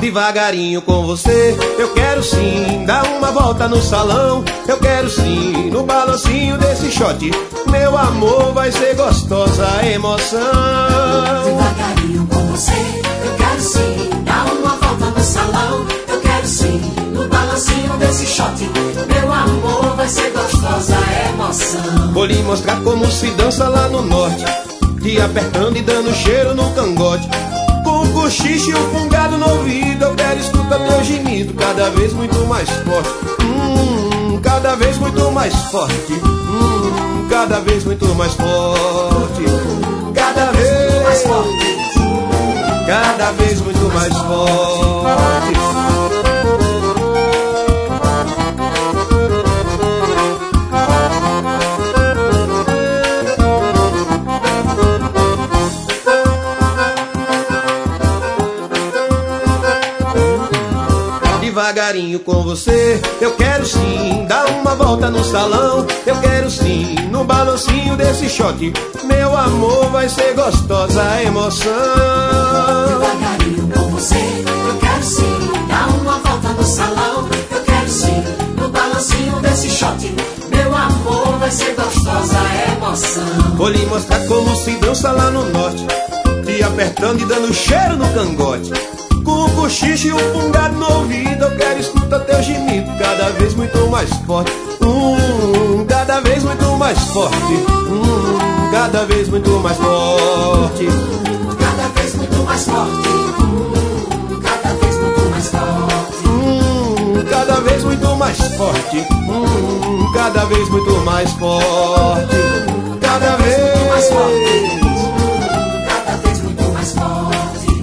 Devagarinho com você, eu quero sim dar uma volta no salão. Eu quero sim, no balancinho desse shot, meu amor, vai ser gostosa a emoção. Devagarinho com você, eu quero sim dar uma volta no salão. Eu quero sim, no balancinho desse shot, meu amor, vai ser gostosa a emoção. Vou lhe mostrar como se dança lá no norte, te apertando e dando cheiro no cangote. Com o cochicho e o fungado no ouvido, eu quero escutar teu gemido cada vez muito mais forte. Cada vez muito mais forte. Cada vez muito mais forte. Cada vez mais forte. Cada vez muito mais forte. Devagarinho com você, eu quero sim dar uma volta no salão. Eu quero sim, no balancinho desse shot, meu amor, vai ser gostosa a emoção. Devagarinho com você, eu quero sim dar uma volta no salão. Eu quero sim, no balancinho desse shot, meu amor, vai ser gostosa a emoção. Vou lhe mostrar como se dança lá no norte, te apertando e dando cheiro no cangote. Com o cochicho e o fungado no ouvido, eu quero escutar teu gemido cada vez muito mais forte. Cada vez muito mais forte. Cada vez muito mais forte. Cada vez muito mais forte. Cada vez muito mais forte. Cada vez muito mais forte. Cada vez muito mais forte. Cada vez mais forte. Cada vez muito mais forte.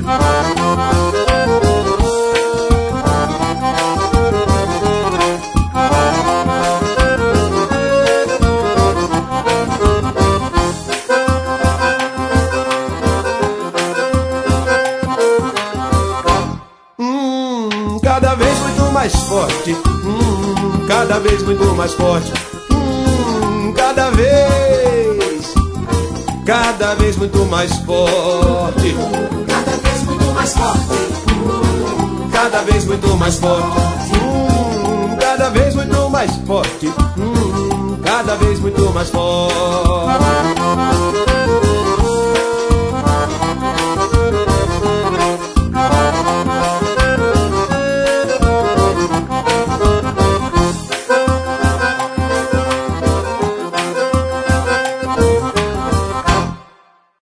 Cada vez muito mais forte. Cada vez muito mais forte. Cada vez muito mais forte. Cada vez muito mais forte. Cada vez muito mais forte. Cada vez muito mais forte. Cada vez muito mais forte.